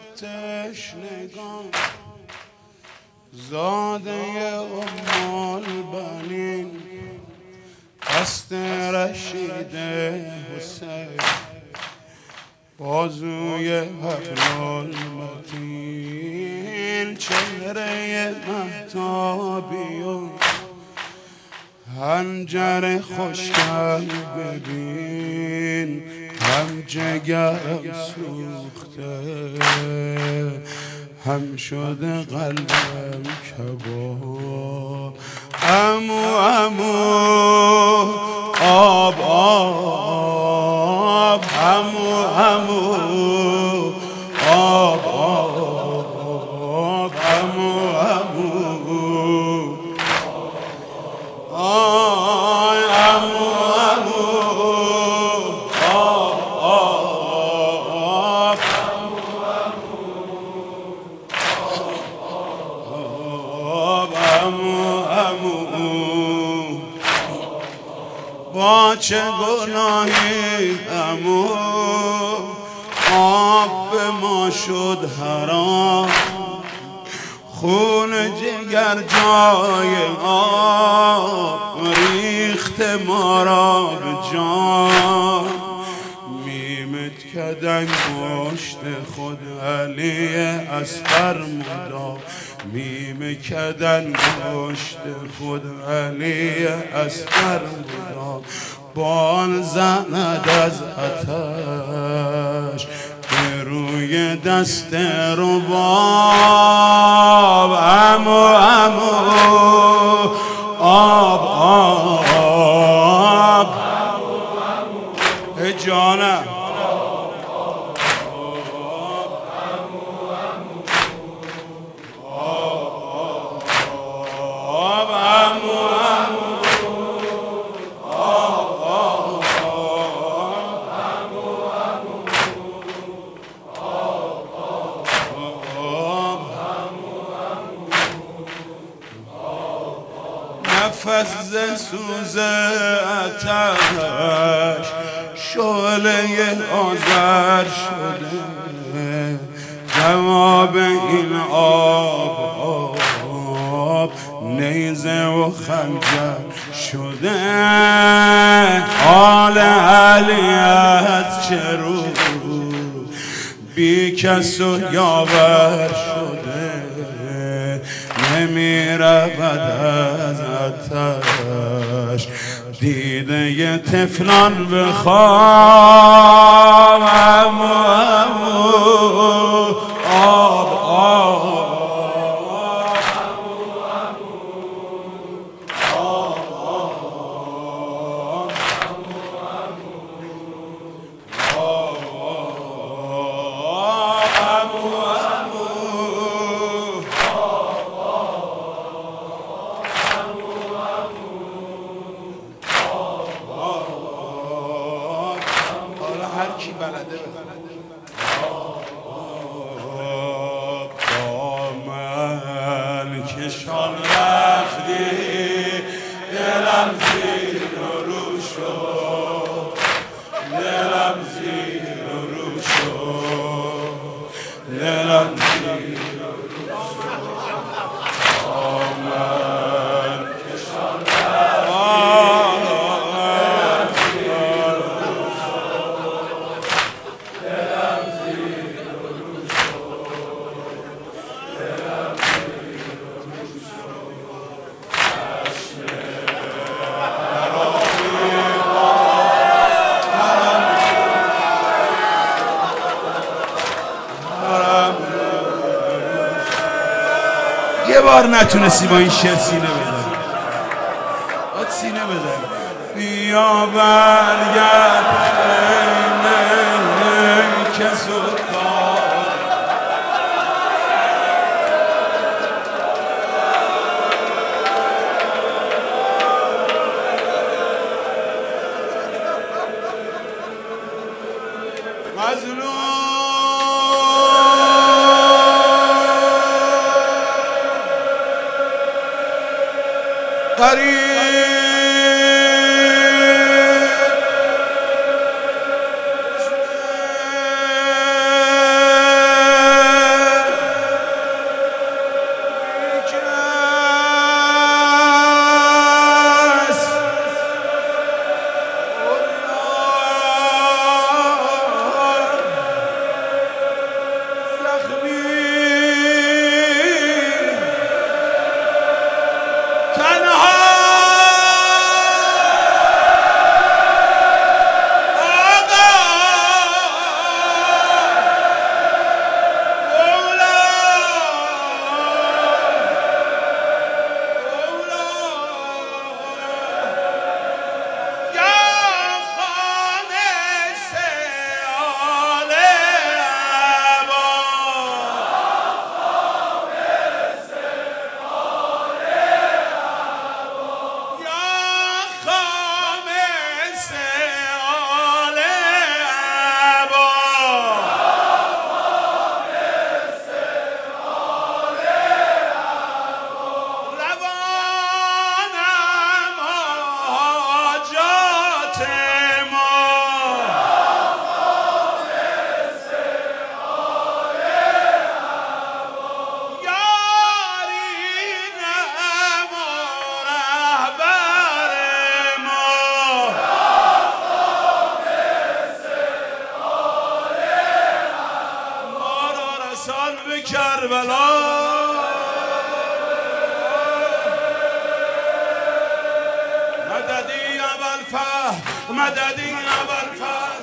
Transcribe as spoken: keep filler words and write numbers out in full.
تشنگان زاده ام البنین دست رشید حسین بازوی حبل المتین چهره مهتابی و حنجر خوشگل ببین هم جگرم سوخته هم شده قلبم کباب عمو عمو آب آب عمو عمو آب آب عمو عمو آی عمو عمو آب آب آب عمو عمو با چه گناهی عمو آب به ما شد حرام خون جگر جای آب ریخت ما را به جان میمت کدن گشت خود علی اصغر مدا میم کدن گشت خود علی اصغر مدا بال زند از آتش به روی دست رباب عمو عمو آب آب ای جانم نفس سوز آتش شعله آذر شده جواب این آب آب نیزه و خنجر شده حال علی از چه رو بی کس و یاور شده نمی رود از آتش دیده ی طفلان به خواب عمو عمو آب آب کی بلده دامن کشان رفتی دلم زیر رو شد دلم زیر رو شد دلم زیر رو شد دامن کشان یه بار نتونستی با این شعر سینه بداری باید سینه بداری بیا برگرد که مظلوم قریب کربلا مددی ابوالفضل مددی ابوالفضل